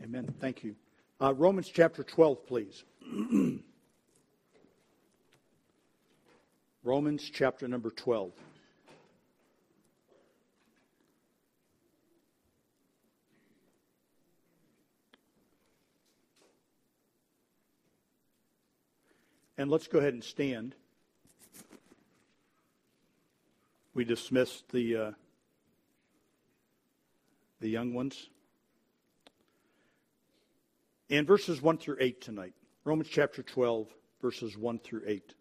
Amen. Thank you. Romans chapter 12, please. Romans chapter number 12. And let's go ahead and stand. We dismissed the young ones. And verses 1 through 8 tonight. Romans chapter 12, verses 1 through 8.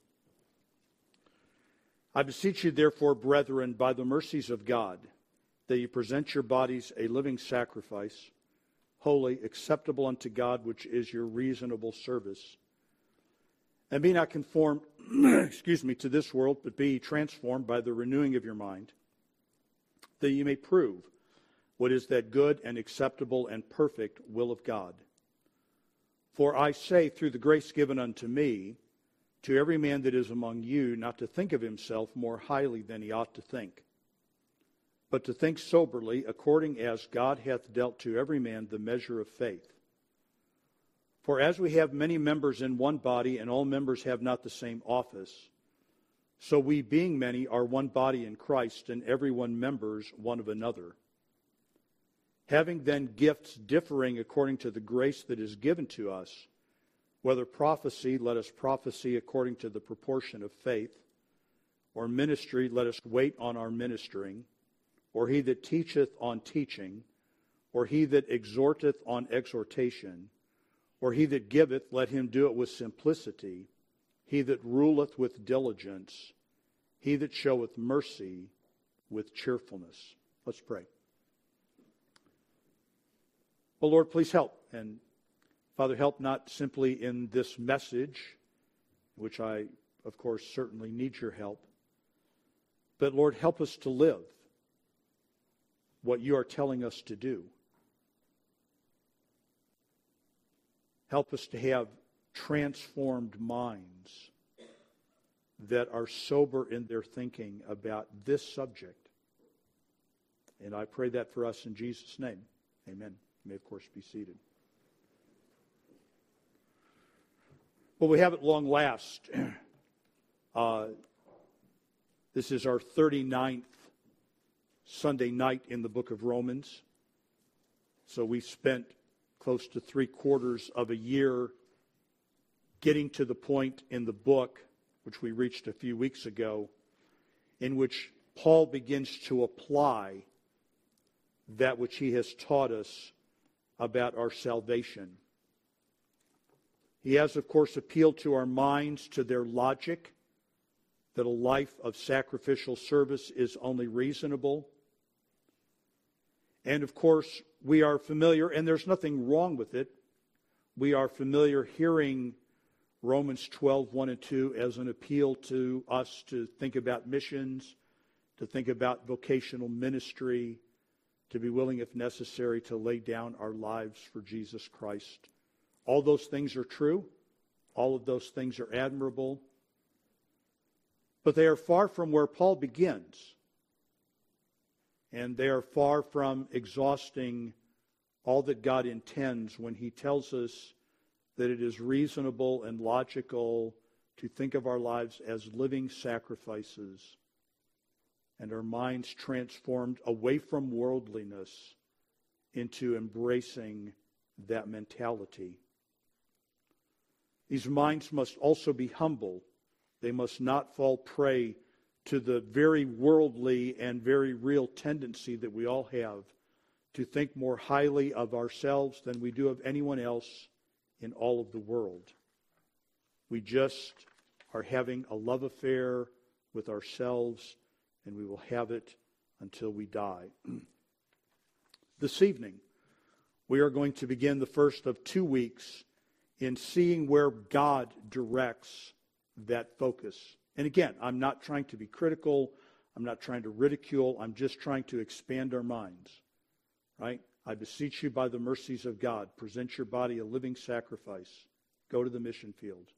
I beseech you, therefore, brethren, by the mercies of God, that you present your bodies a living sacrifice, holy, acceptable unto God, which is your reasonable service. And be not conformed, to this world, but be transformed by the renewing of your mind, that you may prove what is that good and acceptable and perfect will of God. For I say, through the grace given unto me, to every man that is among you, not to think of himself more highly than he ought to think, but to think soberly, according as God hath dealt to every man the measure of faith. For as we have many members in one body, and all members have not the same office, so we, being many, are one body in Christ, and every one members one of another. Having then gifts differing according to the grace that is given to us, whether prophecy, let us prophesy according to the proportion of faith, or ministry, let us wait on our ministering, or he that teacheth on teaching, or he that exhorteth on exhortation, or he that giveth, let him do it with simplicity, he that ruleth with diligence, he that showeth mercy with cheerfulness. Let's pray. Well, Lord, please help. And Father, help not simply in this message, which I, of course, certainly need your help, but Lord, help us to live what you are telling us to do. Help us to have transformed minds that are sober in their thinking about this subject. And I pray that for us in Jesus' name. Amen. You may, of course, be seated. Well, we have at long last. This is our 39th Sunday night in the book of Romans. So we spent close to 3/4 of a year getting to the point in the book, which we reached a few weeks ago, in which Paul begins to apply that which he has taught us about our salvation. He has, of course, appealed to our minds, to their logic, that a life of sacrificial service is only reasonable. And, of course, we are familiar, and there's nothing wrong with it, we are familiar hearing Romans 12, 1 and 2 as an appeal to us to think about missions, to think about vocational ministry, to be willing, if necessary, to lay down our lives for Jesus Christ. All those things are true. All of those things are admirable. But they are far from where Paul begins. And they are far from exhausting all that God intends when he tells us that it is reasonable and logical to think of our lives as living sacrifices and our minds transformed away from worldliness into embracing that mentality. These minds must also be humble. They must not fall prey to the very worldly and very real tendency that we all have to think more highly of ourselves than we do of anyone else in all of the world. We just are having a love affair with ourselves, and we will have it until we die. This evening, we are going to begin the first of 2 weeks in seeing where God directs that focus. And again, I'm not trying to be critical. I'm not trying to ridicule. I'm just trying to expand our minds. Right? I beseech you by the mercies of God, present your body a living sacrifice. Go to the mission field.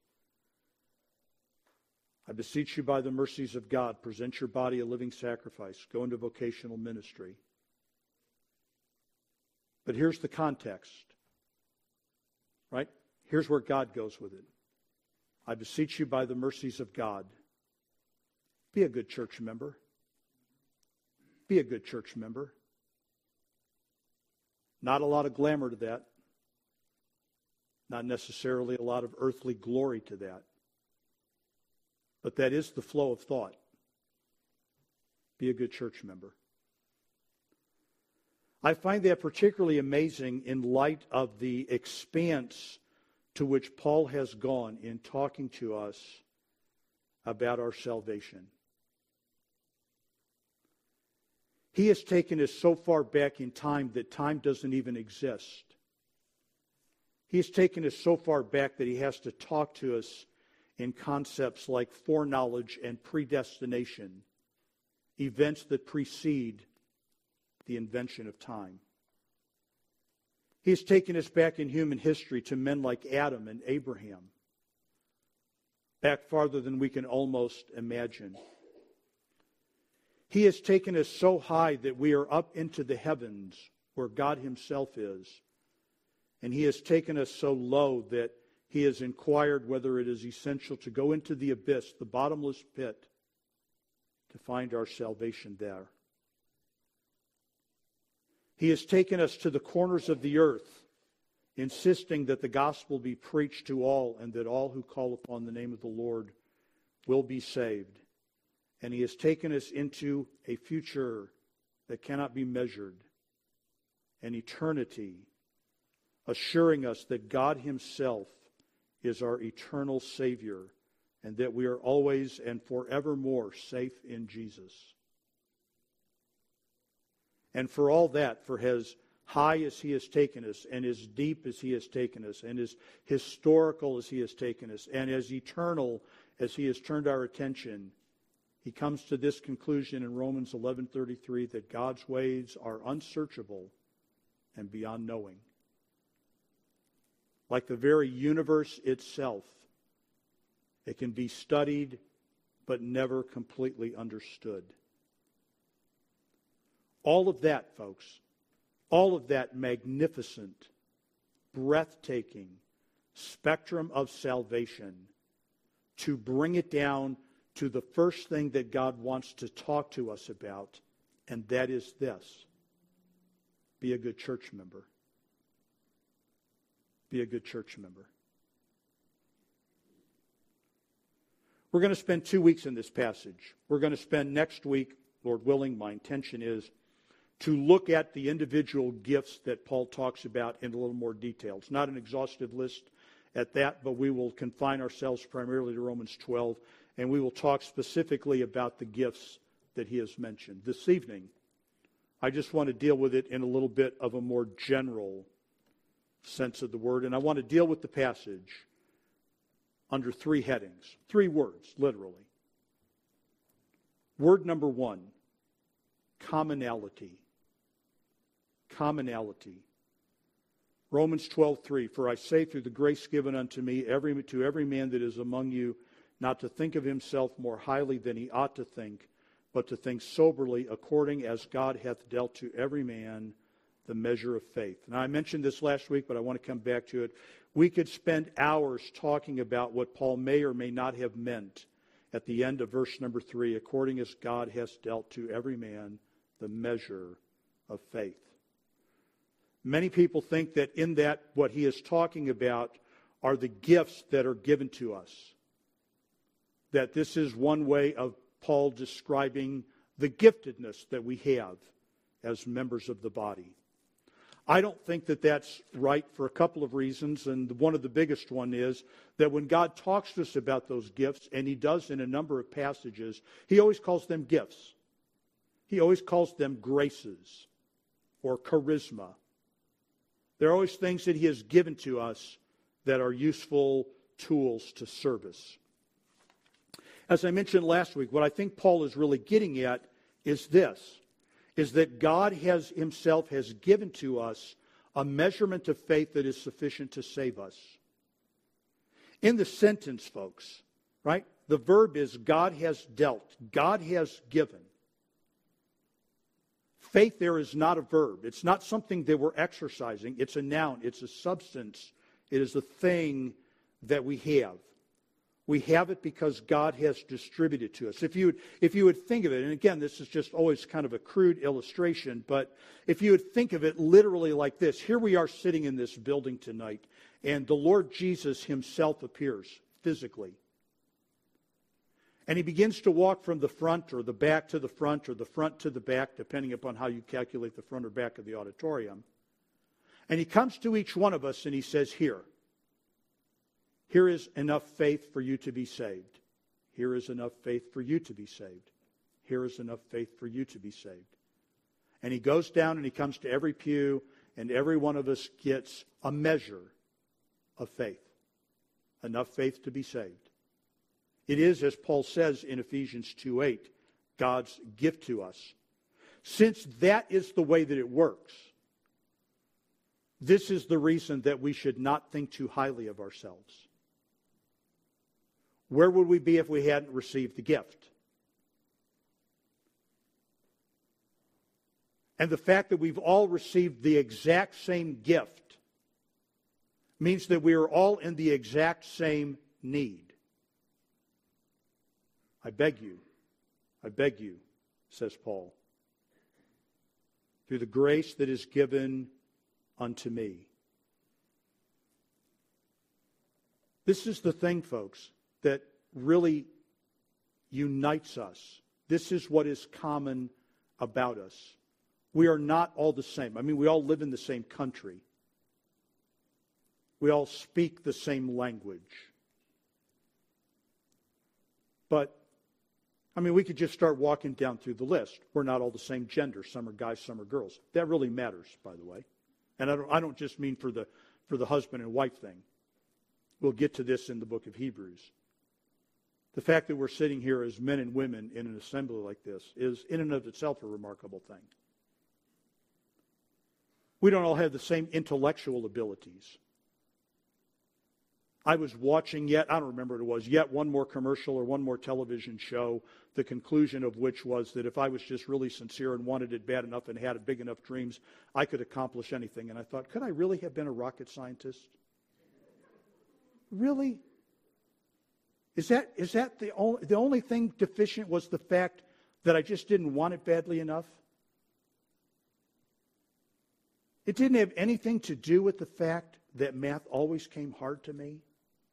I beseech you by the mercies of God, present your body a living sacrifice. Go into vocational ministry. But here's the context. right? Here's where God goes with it. I beseech you by the mercies of God. Be a good church member. Be a good church member. Not a lot of glamour to that. Not necessarily a lot of earthly glory to that. But that is the flow of thought. Be a good church member. I find that particularly amazing in light of the expanse to which Paul has gone in talking to us about our salvation. He has taken us so far back in time that time doesn't even exist. He has taken us so far back that he has to talk to us in concepts like foreknowledge and predestination, events that precede the invention of time. He has taken us back in human history to men like Adam and Abraham, back farther than we can almost imagine. He has taken us so high that we are up into the heavens where God himself is. And he has taken us so low that he has inquired whether it is essential to go into the abyss, the bottomless pit, to find our salvation there. He has taken us to the corners of the earth, insisting that the gospel be preached to all and that all who call upon the name of the Lord will be saved. And he has taken us into a future that cannot be measured, an eternity, assuring us that God himself is our eternal Savior and that we are always and forevermore safe in Jesus. And for all that, for as high as he has taken us, and as deep as he has taken us, and as historical as he has taken us, and as eternal as he has turned our attention, he comes to this conclusion in Romans 11:33 that God's ways are unsearchable and beyond knowing. Like the very universe itself, it can be studied but never completely understood. All of that, folks, all of that magnificent, breathtaking spectrum of salvation, to bring it down to the first thing that God wants to talk to us about, and that is this: be a good church member. Be a good church member. We're going to spend 2 weeks in this passage. We're going to spend next week, Lord willing, my intention is to look at the individual gifts that Paul talks about in a little more detail. It's not an exhaustive list at that, but we will confine ourselves primarily to Romans 12, and we will talk specifically about the gifts that he has mentioned. This evening, I just want to deal with it in a little bit of a more general sense of the word, and I want to deal with the passage under 3 headings, 3 words, literally. Word number 1, commonality. Commonality. Romans 12:3, for I say through the grace given unto me, to every man that is among you, not to think of himself more highly than he ought to think, but to think soberly, according as God hath dealt to every man the measure of faith. Now, I mentioned this last week, but I want to come back to it. We could spend hours talking about what Paul may or may not have meant at the end of verse number 3, according as God has dealt to every man the measure of faith. Many people think that in that what he is talking about are the gifts that are given to us. That this is one way of Paul describing the giftedness that we have as members of the body. I don't think that that's right for a couple of reasons, and one of the biggest one is that when God talks to us about those gifts, and he does in a number of passages, he always calls them gifts. He always calls them graces or charisma. They're always things that he has given to us that are useful tools to service. As I mentioned last week, what I think Paul is really getting at is this, is that God himself has given to us a measurement of faith that is sufficient to save us. In the sentence, folks, right, the verb is God has dealt, God has given. Faith there is not a verb. It's not something that we're exercising. It's a noun. It's a substance. It is a thing that we have. We have it because God has distributed it to us. If you would think of it, and again, this is just always kind of a crude illustration, but if you would think of it literally like this, here we are sitting in this building tonight, and the Lord Jesus himself appears physically. And he begins to walk from the front or the back to the front or the front to the back, depending upon how you calculate the front or back of the auditorium. And he comes to each one of us and he says, here is enough faith for you to be saved. Here is enough faith for you to be saved. Here is enough faith for you to be saved. And he goes down and he comes to every pew, and every one of us gets a measure of faith. Enough faith to be saved. It is, as Paul says in Ephesians 2:8, God's gift to us. Since that is the way that it works, this is the reason that we should not think too highly of ourselves. Where would we be if we hadn't received the gift? And the fact that we've all received the exact same gift means that we are all in the exact same need. I beg you, says Paul, through the grace that is given unto me. This is the thing, folks, that really unites us. This is what is common about us. We are not all the same. I mean, we all live in the same country. We all speak the same language. But, I mean, we could just start walking down through the list. We're not all the same gender. Some are guys, some are girls. That really matters, by the way. And I don't just mean for the husband and wife thing. We'll get to this in the book of Hebrews. The fact that we're sitting here as men and women in an assembly like this is in and of itself a remarkable thing. We don't all have the same intellectual abilities. I was watching I don't remember what it was, yet one more commercial or one more television show, the conclusion of which was that if I was just really sincere and wanted it bad enough and had big enough dreams, I could accomplish anything. And I thought, could I really have been a rocket scientist? Really? Is that the only thing deficient was the fact that I just didn't want it badly enough? It didn't have anything to do with the fact that math always came hard to me.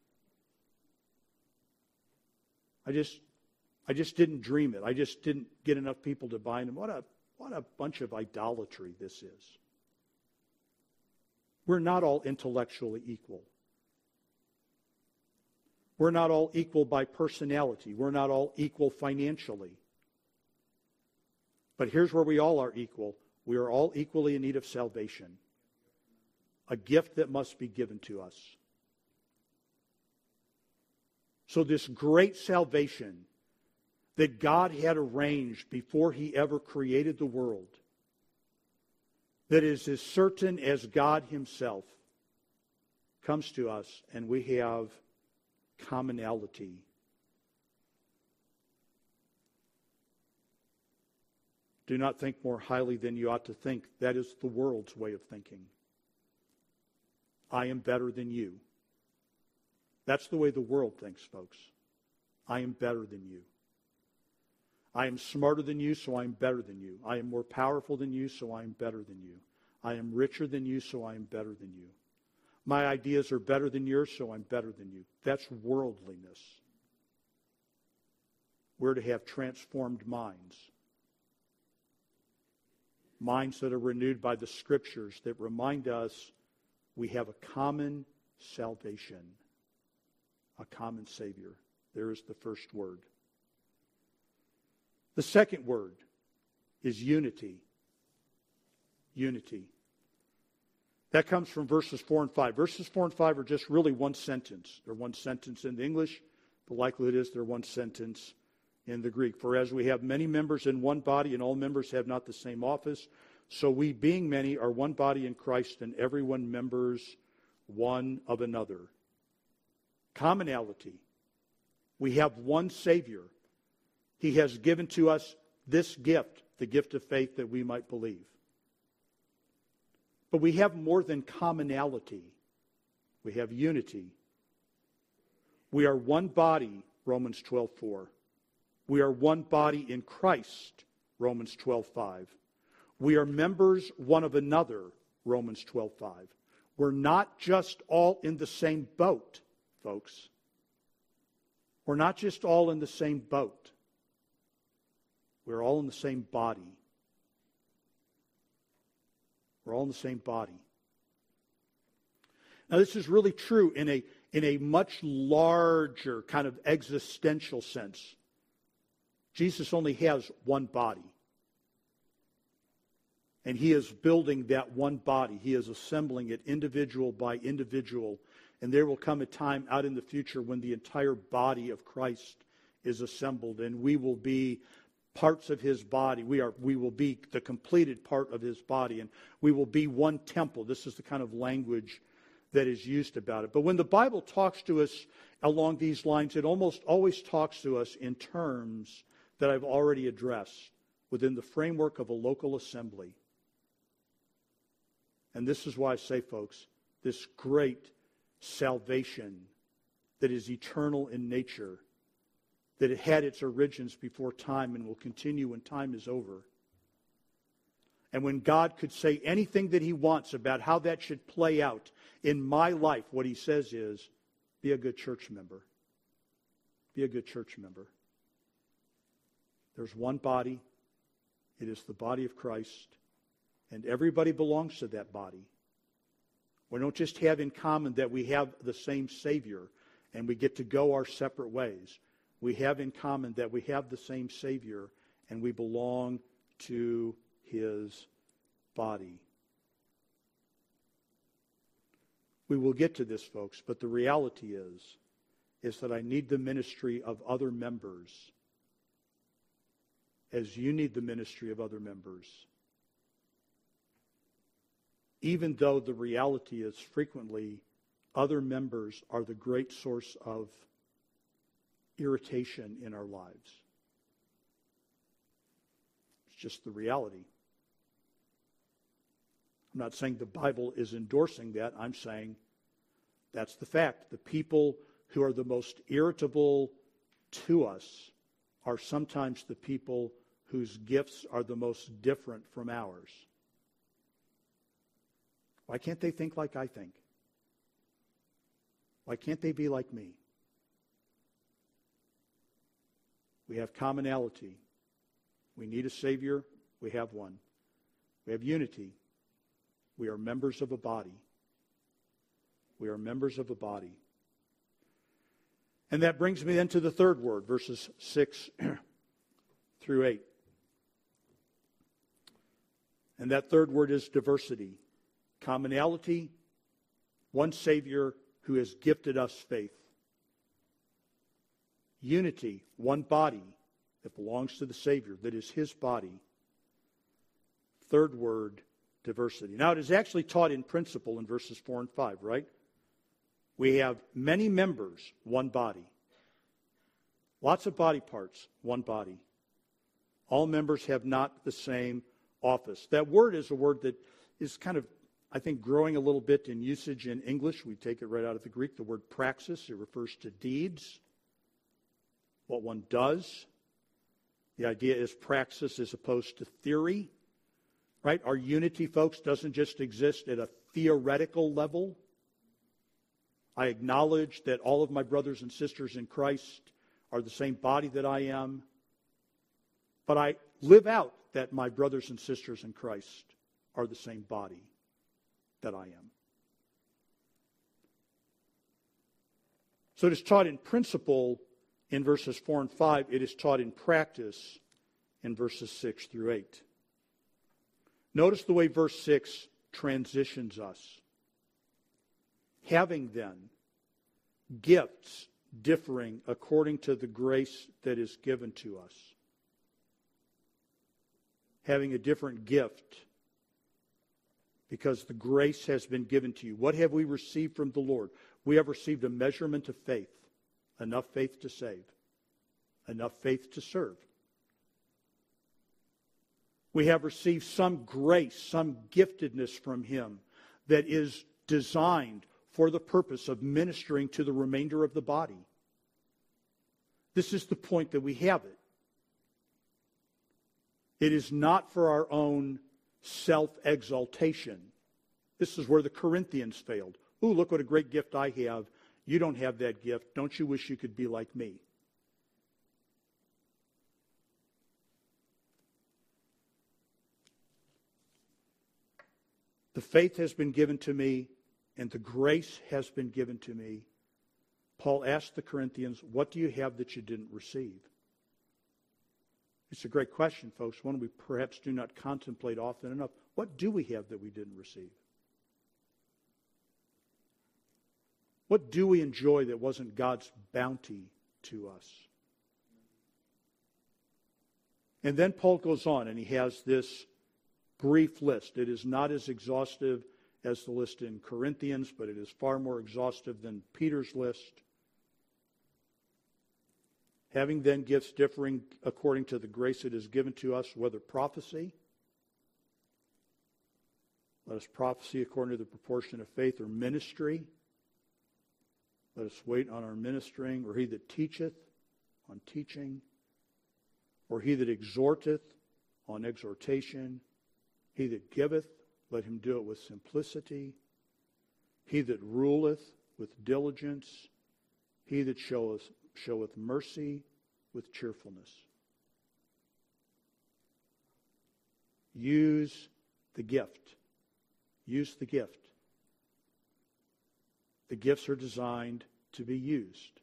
I just didn't dream it. I just didn't get enough people to buy them. What a bunch of idolatry this is. We're not all intellectually equal. We're not all equal by personality. We're not all equal financially. But here's where we all are equal. We are all equally in need of salvation. A gift that must be given to us. So this great salvation that God had arranged before he ever created the world, that is as certain as God himself, comes to us, and we have commonality. Do not think more highly than you ought to think. That is the world's way of thinking. I am better than you. That's the way the world thinks, folks. I am better than you. I am smarter than you, so I am better than you. I am more powerful than you, so I am better than you. I am richer than you, so I am better than you. My ideas are better than yours, so I'm better than you. That's worldliness. We're to have transformed minds. Minds that are renewed by the Scriptures that remind us we have a common salvation, a common Savior. There is the first word. The second word is unity. Unity. That comes from verses 4 and 5. Verses 4 and 5 are just really one sentence. They're one sentence in the English. The likelihood is they're one sentence in the Greek. For as we have many members in one body, and all members have not the same office, so we, being many, are one body in Christ, and everyone members one of another. Commonality. We have one Savior. He has given to us this gift, the gift of faith, that we might believe. But we have more than commonality. We have unity. We are one body, Romans 12:4. We are one body in Christ, Romans 12:5. We are members one of another, Romans 12:5. We're not just all in the same boat, folks. We're not just all in the same boat. We're all in the same body. We're all in the same body. Now, this is really true in a much larger kind of existential sense. Jesus only has one body. And he is building that one body. He is assembling it individual by individual. And there will come a time out in the future when the entire body of Christ is assembled, and we will be parts of his body. We will be the completed part of his body, and we will be one temple. This is the kind of language that is used about it. But when the Bible talks to us along these lines, it almost always talks to us in terms that I've already addressed within the framework of a local assembly. And this is why I say, folks, this great salvation that is eternal in nature, that it had its origins before time and will continue when time is over. And when God could say anything that he wants about how that should play out in my life, what he says is, be a good church member. Be a good church member. There's one body. It is the body of Christ. And everybody belongs to that body. We don't just have in common that we have the same Savior and we get to go our separate ways. We have in common that we have the same Savior and we belong to his body. We will get to this, folks, but the reality is that I need the ministry of other members as you need the ministry of other members. Even though the reality is frequently other members are the great source of irritation in our lives. It's just the reality. I'm not saying the Bible is endorsing that. I'm saying that's the fact. The people who are the most irritable to us are sometimes the people whose gifts are the most different from ours. Why can't they think like I think? Why can't they be like me? We have commonality. We need a Savior. We have one. We have unity. We are members of a body. We are members of a body. And that brings me then to the third word, verses 6 through 8. And that third word is diversity. Commonality, one Savior who has gifted us faith. Unity, one body that belongs to the Savior, that is his body. Third word, diversity. Now, it is actually taught in principle in verses 4 and 5, right? We have many members, one body. Lots of body parts, one body. All members have not the same office. That word is a word that is kind of, I think, growing a little bit in usage in English. We take it right out of the Greek, the word praxis. It refers to deeds, what one does. The idea is praxis as opposed to theory, right? Our unity, folks, doesn't just exist at a theoretical level. I acknowledge that all of my brothers and sisters in Christ are the same body that I am, but I live out that my brothers and sisters in Christ are the same body that I am. So it is taught in principle in verses 4 and 5. It is taught in practice in verses 6 through 8. Notice the way verse 6 transitions us. Having then gifts differing according to the grace that is given to us. Having a different gift because the grace has been given to you. What have we received from the Lord? We have received a measurement of faith. Enough faith to save. Enough faith to serve. We have received some grace, some giftedness from him that is designed for the purpose of ministering to the remainder of the body. This is the point that we have it. It is not for our own self-exaltation. This is where the Corinthians failed. Ooh, look what a great gift I have. You don't have that gift. Don't you wish you could be like me? The faith has been given to me, and the grace has been given to me. Paul asked the Corinthians, what do you have that you didn't receive? It's a great question, folks, one we perhaps do not contemplate often enough. What do we have that we didn't receive? What do we enjoy that wasn't God's bounty to us? And then Paul goes on, and he has this brief list. It is not as exhaustive as the list in Corinthians, but it is far more exhaustive than Peter's list. Having then gifts differing according to the grace that is given to us, whether prophecy, let us prophesy according to the proportion of faith, or ministry, let us wait on our ministering, or he that teacheth, on teaching, or he that exhorteth, on exhortation, he that giveth, let him do it with simplicity, he that ruleth with diligence, he that showeth mercy with cheerfulness. Use the gift. Use the gift. The gifts are designed to be used.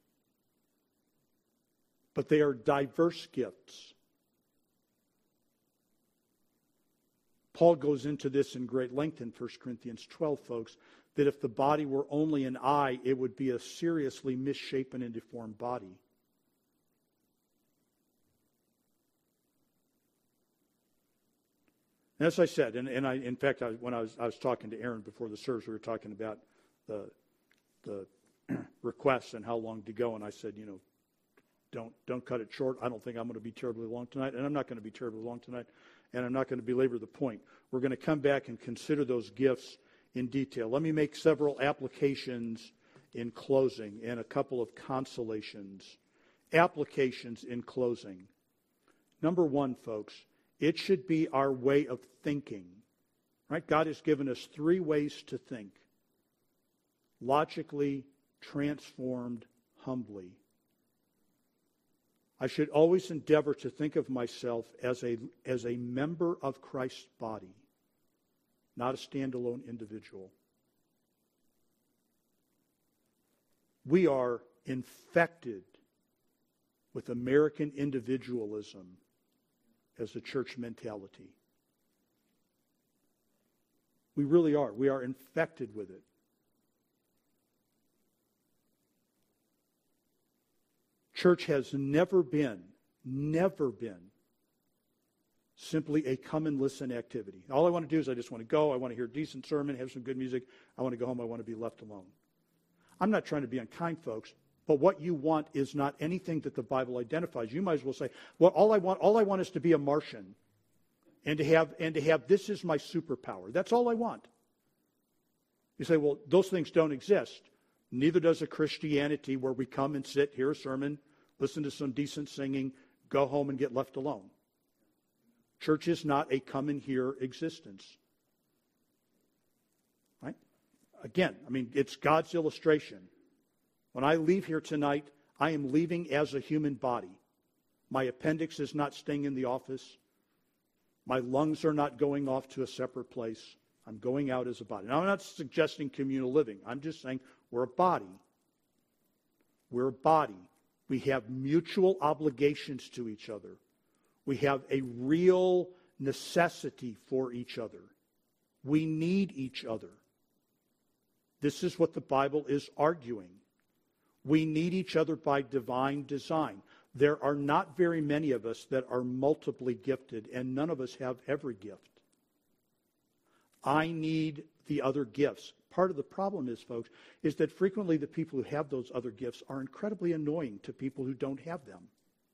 But they are diverse gifts. Paul goes into this in great length in 1 Corinthians 12, folks, that if the body were only an eye, it would be a seriously misshapen and deformed body. And as I said, when I was talking to Aaron before the service, we were talking about the requests and how long to go, and I said, don't cut it short. I don't think I'm going to be terribly long tonight, and I'm not going to be terribly long tonight, and I'm not going to belabor the point. We're going to come back and consider those gifts in detail. Let me make several applications in closing and a couple of consolations. Applications in closing. Number one, folks, it should be our way of thinking. Right? God has given us three ways to think. Logically, transformed, humbly. I should always endeavor to think of myself as a member of Christ's body, not a standalone individual. We are infected with American individualism as a church mentality. We really are. We are infected with it. Church has never been simply a come and listen activity. All I want to do is I just want to go. I want to hear a decent sermon, have some good music. I want to go home. I want to be left alone. I'm not trying to be unkind, folks, but what you want is not anything that the Bible identifies. You might as well say, well, all I want is to be a Martian and to have this is my superpower. That's all I want. You say, well, those things don't exist. Neither does a Christianity where we come and sit, hear a sermon, listen to some decent singing, go home and get left alone. Church is not a come and hear existence. Right? Again, it's God's illustration. When I leave here tonight, I am leaving as a human body. My appendix is not staying in the office. My lungs are not going off to a separate place. I'm going out as a body. Now, I'm not suggesting communal living. I'm just saying we're a body. We're a body. We have mutual obligations to each other. We have a real necessity for each other. We need each other. This is what the Bible is arguing. We need each other by divine design. There are not very many of us that are multiply gifted, and none of us have every gift. I need the other gifts. Part of the problem is, folks, is that frequently the people who have those other gifts are incredibly annoying to people who don't have them.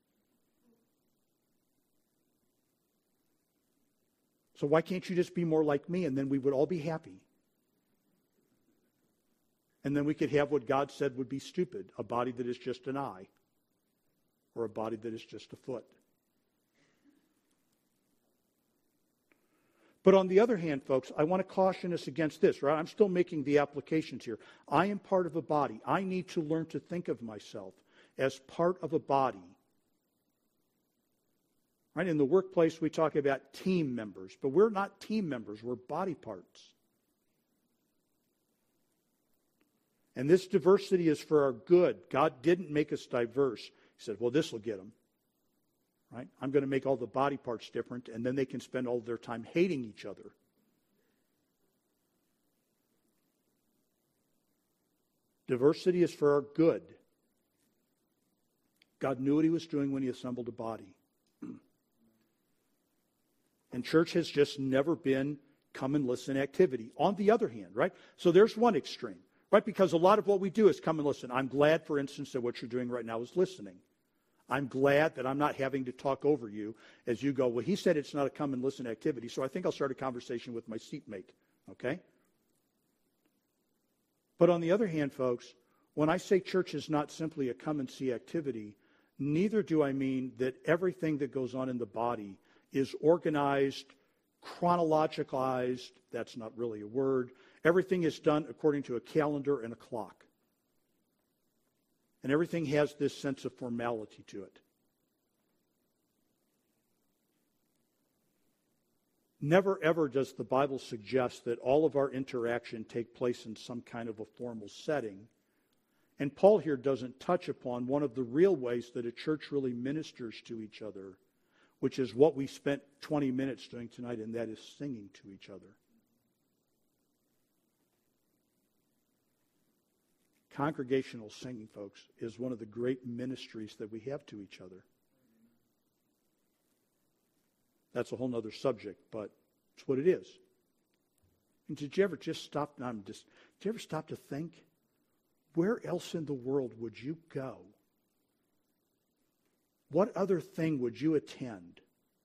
So why can't you just be more like me, and then we would all be happy? And then we could have what God said would be stupid, a body that is just an eye, or a body that is just a foot. But on the other hand, folks, I want to caution us against this, right? I'm still making the applications here. I am part of a body. I need to learn to think of myself as part of a body. Right? In the workplace, we talk about team members, but we're not team members. We're body parts. And this diversity is for our good. God didn't make us diverse. He said, well, this will get them. Right? I'm going to make all the body parts different, and then they can spend all their time hating each other. Diversity is for our good. God knew what he was doing when he assembled a body. And church has just never been come and listen activity. On the other hand, right? So there's one extreme, right? Because a lot of what we do is come and listen. I'm glad, for instance, that what you're doing right now is listening. I'm glad that I'm not having to talk over you as you go, well, he said it's not a come and listen activity, so I think I'll start a conversation with my seatmate, okay? But on the other hand, folks, when I say church is not simply a come and see activity, neither do I mean that everything that goes on in the body is organized, chronologicalized, that's not really a word. Everything is done according to a calendar and a clock. And everything has this sense of formality to it. Never ever does the Bible suggest that all of our interaction take place in some kind of a formal setting. And Paul here doesn't touch upon one of the real ways that a church really ministers to each other, which is what we spent 20 minutes doing tonight, and that is singing to each other. Congregational singing, folks, is one of the great ministries that we have to each other. That's a whole other subject, but it's what it is. And did you ever just stop? Did you ever stop to think, where else in the world would you go? What other thing would you attend?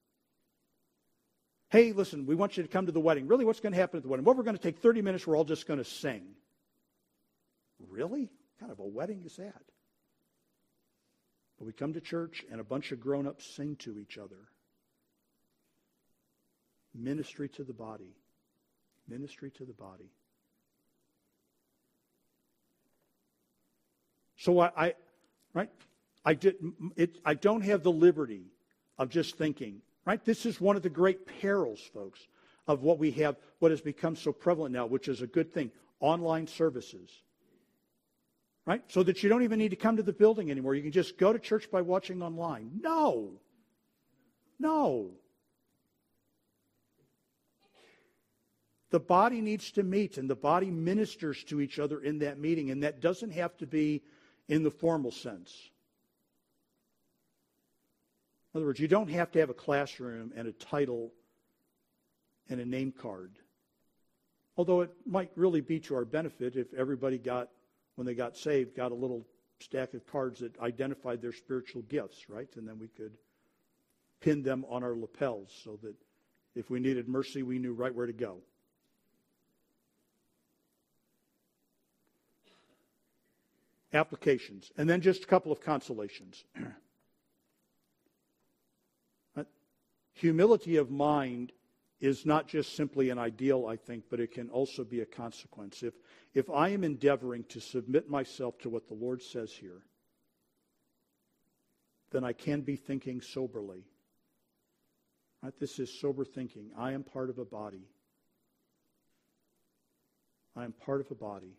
Hey, listen, we want you to come to the wedding. Really, what's going to happen at the wedding? Well, we're going to take 30 minutes. We're all just going to sing. Really? What kind of a wedding is that? But we come to church and a bunch of grown-ups sing to each other. Ministry to the body. Ministry to the body. So I don't have the liberty of just thinking, right? This is one of the great perils, folks, of what we have, what has become so prevalent now, which is a good thing, online services. Right? So that you don't even need to come to the building anymore. You can just go to church by watching online. No. The body needs to meet, and the body ministers to each other in that meeting, and that doesn't have to be in the formal sense. In other words, you don't have to have a classroom and a title and a name card. Although it might really be to our benefit if everybody when they got saved, got a little stack of cards that identified their spiritual gifts, right? And then we could pin them on our lapels so that if we needed mercy, we knew right where to go. Applications. And then just a couple of consolations. Humility of mind is not just simply an ideal, I think, but it can also be a consequence. If I am endeavoring to submit myself to what the Lord says here, then I can be thinking soberly. Right? This is sober thinking. I am part of a body. I am part of a body.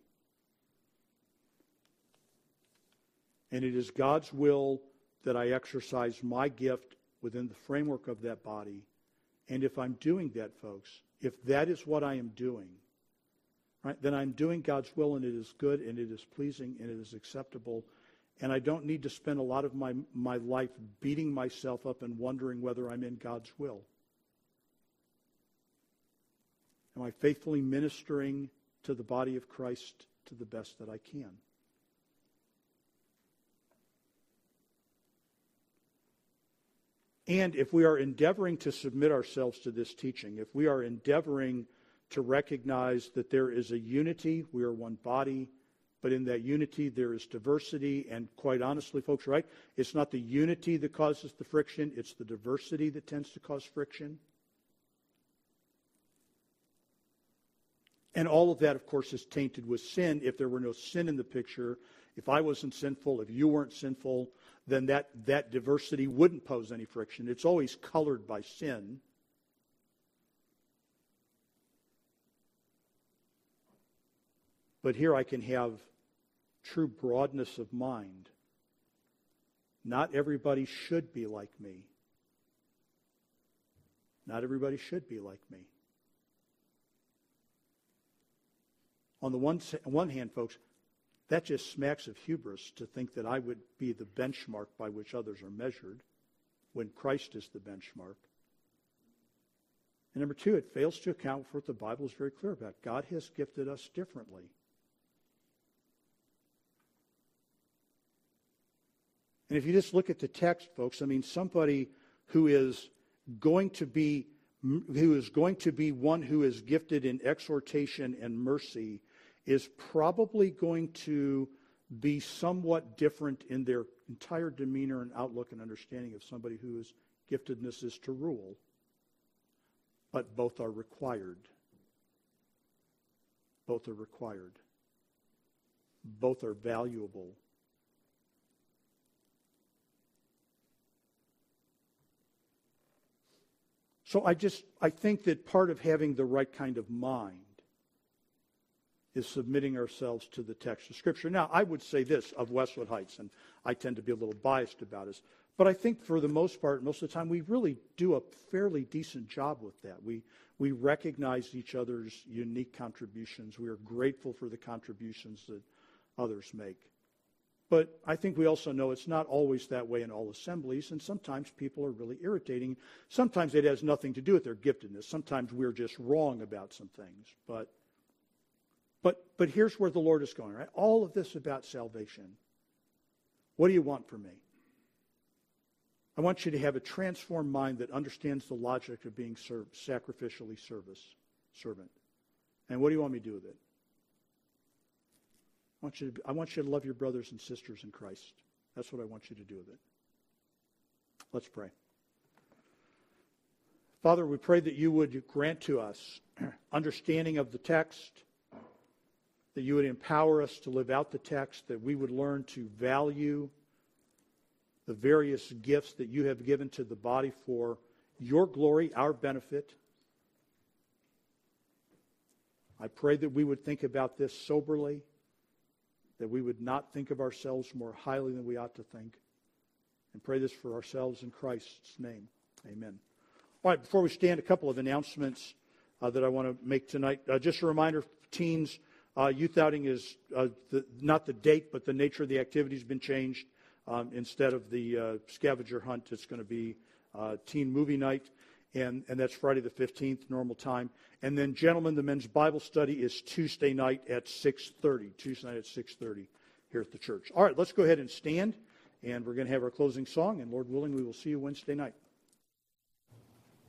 And it is God's will that I exercise my gift within the framework of that body. And if I'm doing that, folks, if that is what I am doing, right, then I'm doing God's will, and it is good, and it is pleasing, and it is acceptable. And I don't need to spend a lot of my life beating myself up and wondering whether I'm in God's will. Am I faithfully ministering to the body of Christ to the best that I can? And if we are endeavoring to submit ourselves to this teaching, if we are endeavoring to recognize that there is a unity, we are one body, But in that unity, there is diversity. And quite honestly, folks, right? It's not the unity that causes the friction. It's the diversity that tends to cause friction. And all of that, of course, is tainted with sin. If there were no sin in the picture, if I wasn't sinful, if you weren't sinful, then that diversity wouldn't pose any friction. It's always colored by sin. But here I can have true broadness of mind. Not everybody should be like me. Not everybody should be like me. On the one hand, folks, that just smacks of hubris to think that I would be the benchmark by which others are measured when Christ is the benchmark. And number two, it fails to account for what the Bible is very clear about. God has gifted us differently. And if you just look at the text, folks, I mean, somebody who is going to be one who is gifted in exhortation and mercy is probably going to be somewhat different in their entire demeanor and outlook and understanding of somebody whose giftedness is to rule. But both are required. Both are required. Both are valuable. So I think that part of having the right kind of mind is submitting ourselves to the text of Scripture. Now, I would say this of Westwood Heights, and I tend to be a little biased about this, but I think for the most part, most of the time, we really do a fairly decent job with that. We recognize each other's unique contributions. We are grateful for the contributions that others make. But I think we also know it's not always that way in all assemblies, and sometimes people are really irritating. Sometimes it has nothing to do with their giftedness. Sometimes we're just wrong about some things. But here's where the Lord is going, right? All of this about salvation. What do you want from me? I want you to have a transformed mind that understands the logic of being sacrificially servant. And what do you want me to do with it? I want you to love your brothers and sisters in Christ. That's what I want you to do with it. Let's pray. Father, we pray that you would grant to us understanding of the text, that you would empower us to live out the text, that we would learn to value the various gifts that you have given to the body for your glory, our benefit. I pray that we would think about this soberly, that we would not think of ourselves more highly than we ought to think, and pray this for ourselves in Christ's name. Amen. All right, before we stand, a couple of announcements that I want to make tonight. Just a reminder, teens, youth outing is not the date, but the nature of the activity has been changed. Instead of the scavenger hunt, it's going to be teen movie night, and that's Friday the 15th, normal time. And then, gentlemen, the men's Bible study is Tuesday night at 6:30. Tuesday night at 6:30 here at the church. All right, let's go ahead and stand, and we're going to have our closing song, and Lord willing, we will see you Wednesday night.